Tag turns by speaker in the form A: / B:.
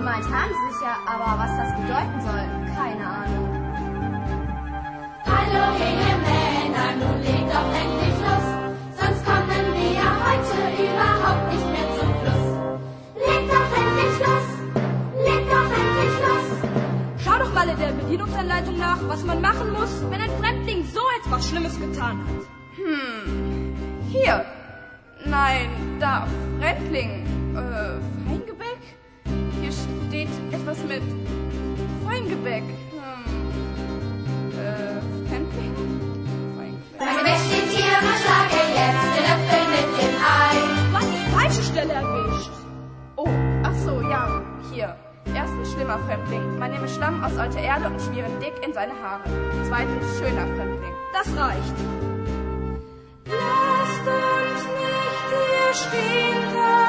A: Momentan sicher, aber was das bedeuten soll, keine Ahnung.
B: Hallo ihr Männer, nun legt doch endlich los, sonst kommen wir ja heute überhaupt nicht mehr zum Fluss. Legt doch endlich los, legt doch endlich los.
C: Schau doch mal in der Bedienungsanleitung nach, was man machen muss, wenn ein Fremdling so etwas Schlimmes getan hat.
D: Hier. Nein, da. Fremdling. Feingebäck? Hier steht etwas mit Feingebäck. Fremdling? Feingebäck.
B: Feingebäck steht hier, man schlage jetzt den Löffel mit dem Ei.
C: Du hast die falsche Stelle erwischt.
D: Oh, ach so, ja. Hier. Erstens schlimmer Fremdling. Man nehme Schlamm aus alter Erde und schmiere dick in seine Haare. Zweitens schöner Fremdling.
C: Das reicht. Lasst uns nicht hier stehen.